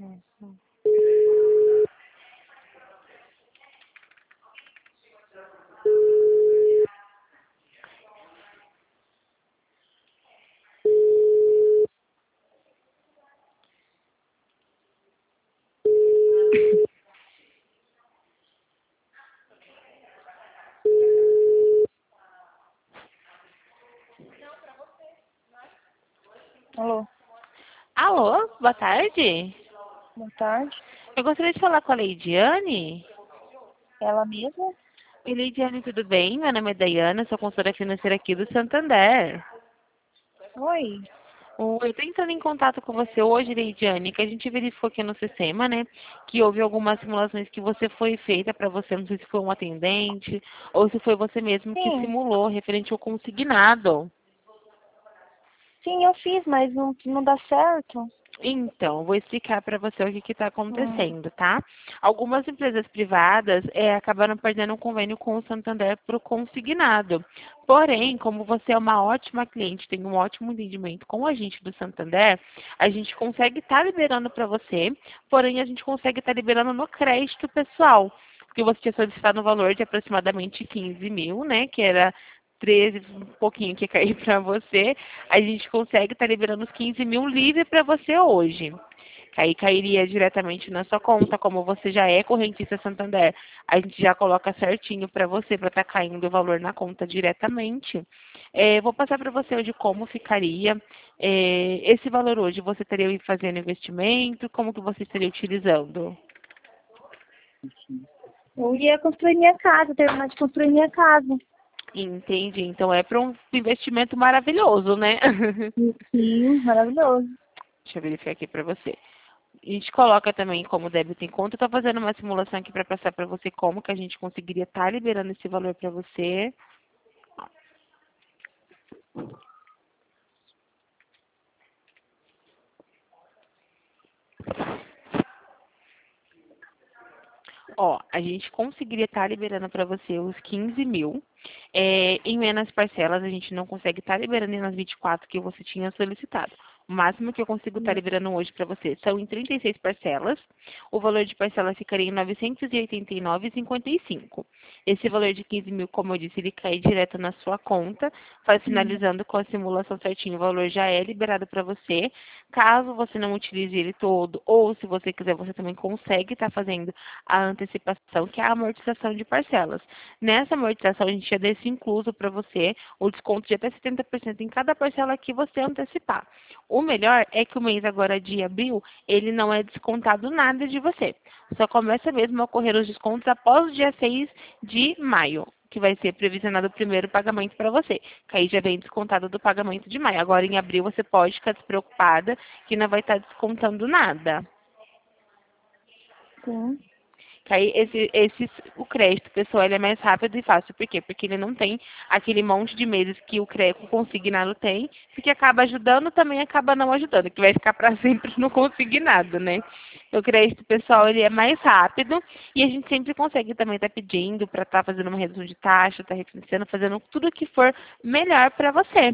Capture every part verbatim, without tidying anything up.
Uhum. Alô, Alô, boa tarde. boa tarde. Eu gostaria de falar com a Leidiane. Ela mesma? Oi, Leidiane, tudo bem? Meu nome é Dayana, sou consultora financeira aqui do Santander. Oi. Oi, eu estou entrando em contato com você hoje, Leidiane, que a gente verificou aqui no sistema, né, que houve algumas simulações que você foi feita para você, não sei se foi um atendente ou se foi você mesmo que Sim, simulou, referente ao consignado. sim, eu fiz, mas não, não dá certo. Então, vou explicar para você o que está Hum. acontecendo, tá? Algumas empresas privadas eh, acabaram perdendo um convênio com o Santander para o consignado. Porém, como você é uma ótima cliente, tem um ótimo entendimento com a gente do Santander, a gente consegue estar liberando para você, porém a gente consegue estar liberando no crédito pessoal. Porque você tinha solicitado um valor de aproximadamente quinze mil, né? Que era treze, um pouquinho que cair para você, a gente consegue estar liberando os quinze mil livre para você hoje. Aí cairia diretamente na sua conta, como você já é correntista Santander, a gente já coloca certinho para você, para estar caindo o valor na conta diretamente. É, vou passar para você hoje como ficaria. É, esse valor hoje, você teria fazendo investimento? Como que você estaria utilizando? Eu ia construir minha casa, terminar de construir minha casa. Entendi. Então é para um investimento maravilhoso, né? Sim, maravilhoso. Deixa eu verificar aqui para você. A gente coloca também como débito em conta. Estou fazendo uma simulação aqui para passar para você como que a gente conseguiria estar liberando esse valor para você. Ó, a gente conseguiria estar liberando para você os quinze mil. É, em menos parcelas, a gente não consegue estar liberando nas vinte e quatro que você tinha solicitado. O máximo que eu consigo estar liberando hoje para você são em trinta e seis parcelas. O valor de parcela ficaria em novecentos e oitenta e nove reais e cinquenta e cinco. Esse valor de quinze mil, como eu disse, ele cai direto na sua conta, faz Hum. finalizando com a simulação certinho, o valor já é liberado para você. Caso você não utilize ele todo, ou se você quiser, você também consegue estar fazendo a antecipação, que é a amortização de parcelas. Nessa amortização, a gente já deixa incluso para você o desconto de até setenta por cento em cada parcela que você antecipar. O melhor é que o mês agora de abril, ele não é descontado nada de você. Só começa mesmo a ocorrer os descontos após o dia seis de maio, que vai ser previsionado o primeiro pagamento para você. Que aí já vem descontado do pagamento de maio. Agora em abril você pode ficar despreocupada que não vai estar descontando nada. Sim. Que aí esse, esse, o crédito pessoal ele é mais rápido e fácil. Por quê? Porque ele não tem aquele monte de meses que o crédito consignado tem, que acaba ajudando, também acaba não ajudando, que vai ficar para sempre no consignado, né? O crédito pessoal ele é mais rápido e a gente sempre consegue também estar pedindo para estar fazendo uma redução de taxa, estar refinanciando, fazendo tudo o que for melhor para você.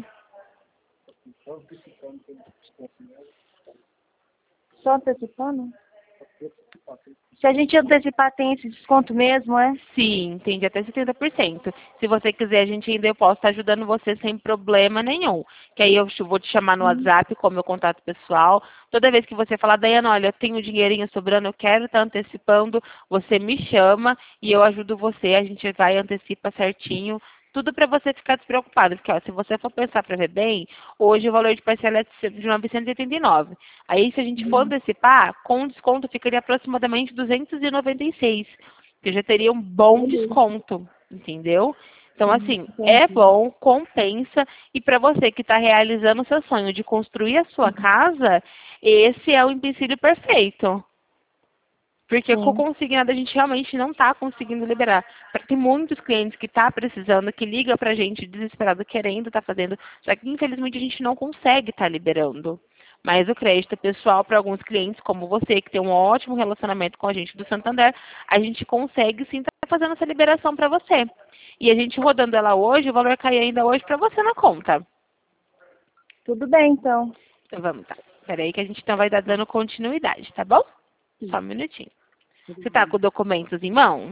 Só antecipando? Se a gente antecipar, tem esse desconto mesmo, é? Sim, tem de até setenta por cento. Se você quiser, a gente ainda eu posso estar ajudando você sem problema nenhum. Que aí eu vou te chamar no Hum. WhatsApp com o meu contato pessoal. Toda vez que você falar, Dayana, olha, eu tenho dinheirinho sobrando, eu quero estar antecipando, você me chama e eu ajudo você. A gente vai antecipa certinho. Tudo para você ficar despreocupado. Porque ó, se você for pensar para ver bem, hoje o valor de parcela é de novecentos e oitenta e nove. Aí se a gente for Hum. antecipar, com desconto ficaria aproximadamente duzentos e noventa e seis. Você já teria um bom Beleza. desconto, entendeu? Então, Hum, assim, é entendi. bom, compensa. E para você que está realizando o seu sonho de construir a sua casa, esse é o empecilho perfeito. Porque com o Sim. consignado a gente realmente não está conseguindo liberar. Tem muitos clientes que estão tá precisando, que ligam para a gente desesperado, querendo estar tá fazendo, só que infelizmente a gente não consegue estar tá liberando. Mas o crédito pessoal para alguns clientes, como você, que tem um ótimo relacionamento com a gente do Santander, a gente consegue sim estar tá fazendo essa liberação para você. E a gente rodando ela hoje, o valor cai ainda hoje para você na conta. Tudo bem, então. Então vamos, tá. Espera aí que a gente então vai dar dando continuidade, tá bom? Só um minutinho. Você tá com documentos em mãos?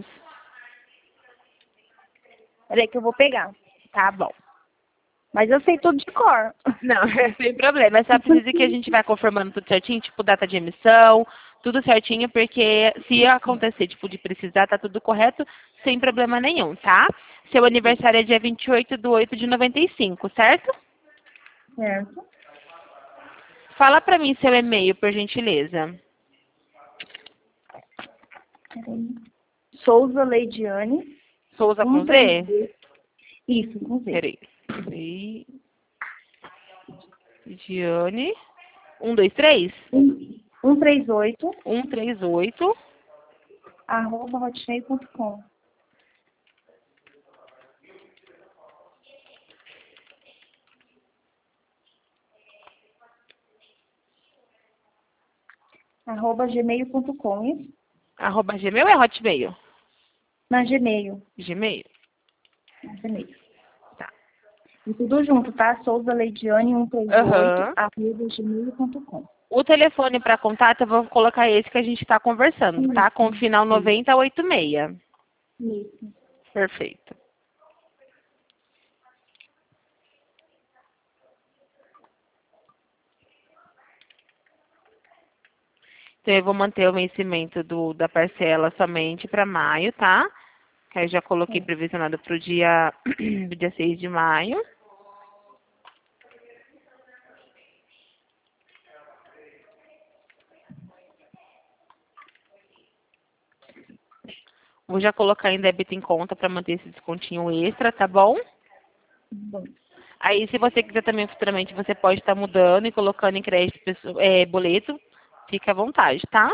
Peraí que eu vou pegar. Tá bom. Mas eu sei tudo de cor. Não, sem problema. É só precisa que a gente vai confirmando tudo certinho, tipo data de emissão, tudo certinho, porque se acontecer, tipo, de precisar, tá tudo correto, sem problema nenhum, tá? Seu aniversário é dia vinte e oito de oito de noventa e cinco, certo? Certo. Fala pra mim seu e-mail, por gentileza. Peraí. Souza Leidiane. Souza com um, três, Z? dois. Isso, com Z. Peraí. Giane. Um, dois, três? um três oito, Um, três, oito. arroba hotmail ponto com. Arroba gmail ponto com, isso? Arroba Gmail é Hotmail? Na Gmail. Gmail. Na Gmail. Tá. E tudo junto, tá? Souza Leidiane cento e trinta e oito, Aham. arroba gmail ponto com. O telefone para contato, eu vou colocar esse que a gente está conversando, tá? Com o final noventa e oitenta e seis. Isso. Perfeito. Então, eu vou manter o vencimento do, da parcela somente para maio, tá? Que aí já coloquei previsionado para o dia, do dia seis de maio. Vou já colocar em débito em conta para manter esse descontinho extra, tá bom? Bom. Aí, se você quiser também futuramente, você pode estar mudando e colocando em crédito pesso- é, boleto. Fica à vontade, tá?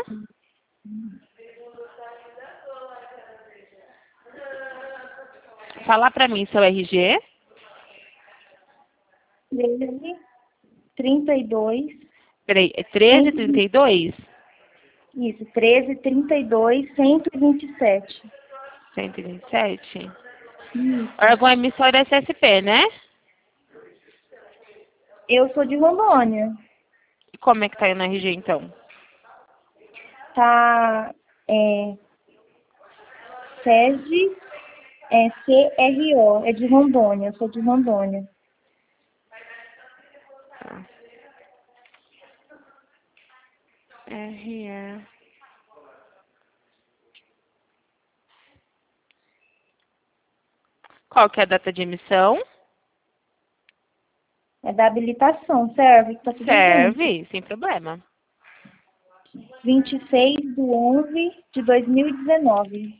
Falar para mim seu R G. treze, trinta e dois. Peraí, é treze, trinta e dois? Isso, treze, trinta e dois, cento e vinte e sete. cento e vinte e sete? Isso. Órgão emissor S S P, né? Eu sou de Rondônia. E como é que tá aí no R G, então? Tá, é, SESI, é C R O, é de Rondônia, eu sou de Rondônia. Tá. R E. Qual que é a data de emissão? É da habilitação, serve, que tá tudo junto. Serve, sem problema. vinte e seis de onze de dois mil e dezenove.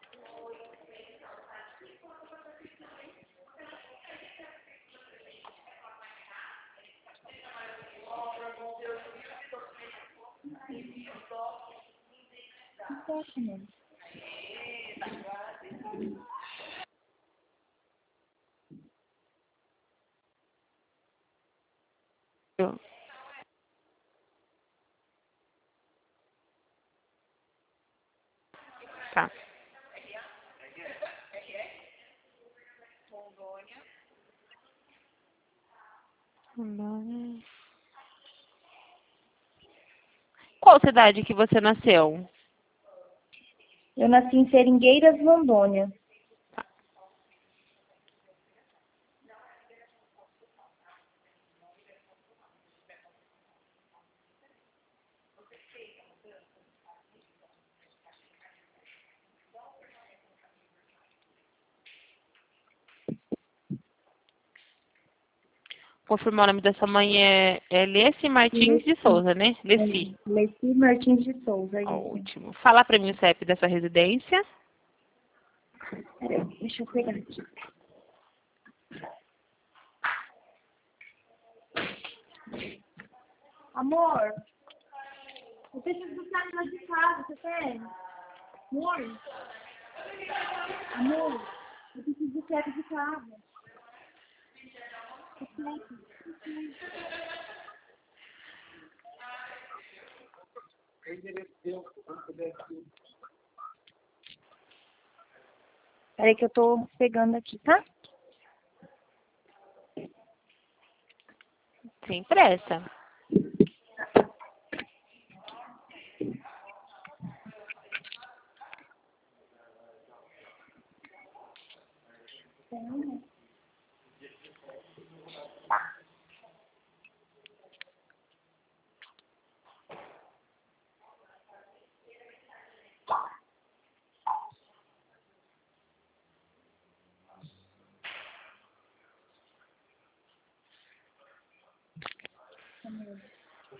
Eu- Tá. Qual cidade que você nasceu? Eu nasci em Seringueiras, Rondônia. Confirmar o nome da sua mãe é, é Leci Martins de Leci, Souza, né? Leci. é, Leci Martins de Souza, isso. Ótimo. Fala para mim o C E P da sua residência. Peraí, deixa eu pegar aqui. Amor, eu preciso buscar ela de casa, você tem? Amor? Amor, eu preciso buscar ela de casa. Peraí que eu tô pegando aqui, tá? Sem pressa.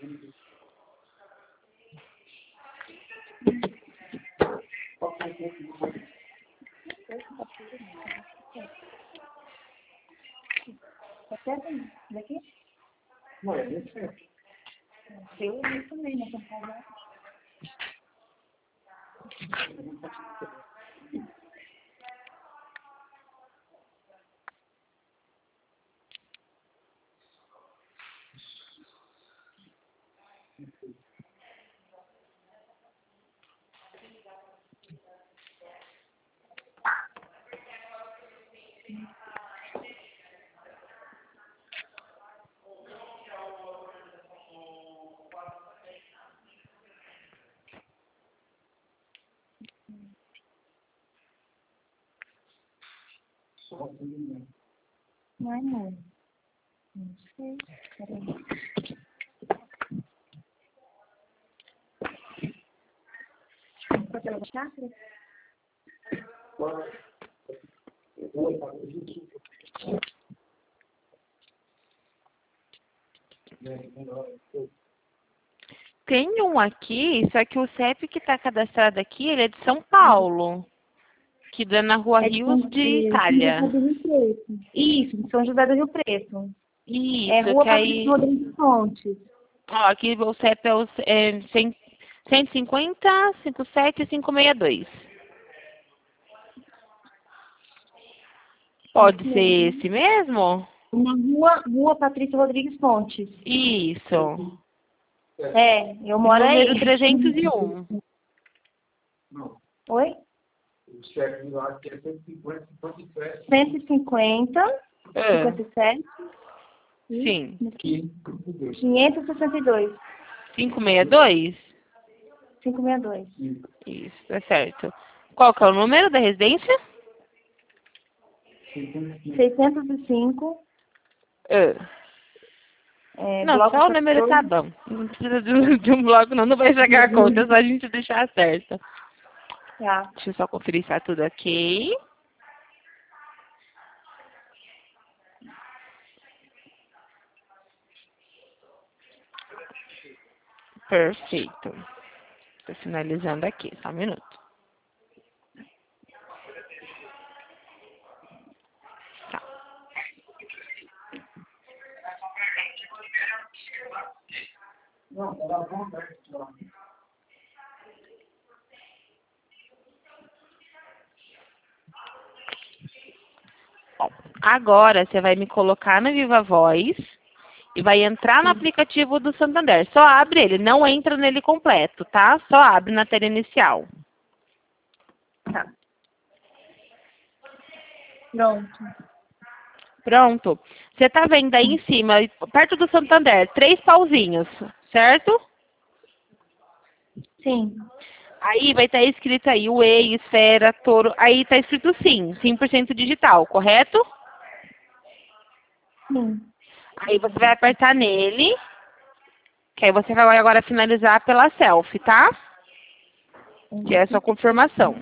Tá certo aí? Daqui? Não, é bem certo. Eu vi também, né? Quando casar. Ai, amor. Não sei. Peraí. Pode levar chácara? Tem um aqui, só que o C E P que está cadastrado aqui, ele é de São Paulo. Que dá na Rua É de Rios São- de é, Itália. São José do Rio Preto. Isso, de São José do Rio Preto. Isso, É Rua que aí... Patrícia Rodrigues Fontes. Ó, aqui o C E P é o é, cem, cento e cinquenta, cinquenta e sete, quinhentos e sessenta e dois. Pode Isso ser mesmo. esse mesmo? Na Rua, Rua Patrícia Rodrigues Fontes. Isso. É, eu moro Número aí. trezentos e um. Não. Oi? O chefe lá que é cento e cinquenta, cinquenta e sete. cento e cinquenta, Ah, cinquenta e sete, sim. quinhentos e sessenta e dois, quinhentos e sessenta e dois? quinhentos e sessenta e dois. Isso, tá certo. Qual que é o número da residência? seiscentos e cinco, Ah. é, Não, bloco só o número tá quatorze. bom. Não precisa de um, de um bloco, não. Não vai chegar a conta, é só a gente deixar certo. Tá. Deixa eu só conferir se tá tudo ok. Perfeito. Tô finalizando aqui, só um minuto. Tá. Não, tá bom, né? Ó, agora você vai me colocar no Viva Voz e vai entrar no aplicativo do Santander. Só abre ele, não entra nele completo, tá? Só abre na tela inicial. Tá. Pronto. Pronto. Você tá vendo aí em cima, perto do Santander, três pauzinhos, certo? Sim. Aí vai estar escrito aí, Whey, Esfera, Toro. Aí tá escrito sim, cem por cento digital, correto? Sim. Aí você vai apertar nele, que aí você vai agora finalizar pela selfie, tá? Que é a sua confirmação.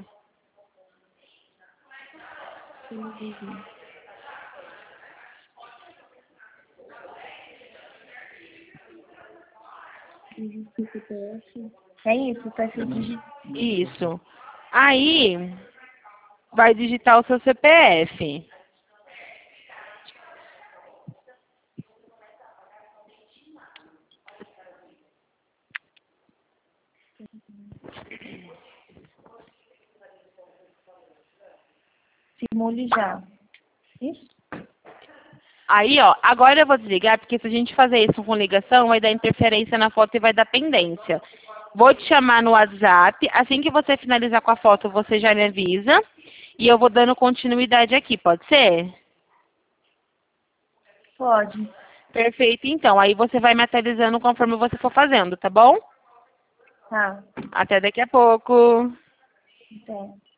É isso, tá escrito digi- Isso. Aí vai digitar o seu C P F. simule já. Isso? Aí, ó, agora eu vou desligar, porque se a gente fazer isso com ligação, vai dar interferência na foto e vai dar pendência. Vou te chamar no WhatsApp. Assim que você finalizar com a foto, você já me avisa. E eu vou dando continuidade aqui, pode ser? Pode. Perfeito, então. Aí você vai me atualizando conforme você for fazendo, tá bom? Tá. Até daqui a pouco. Até.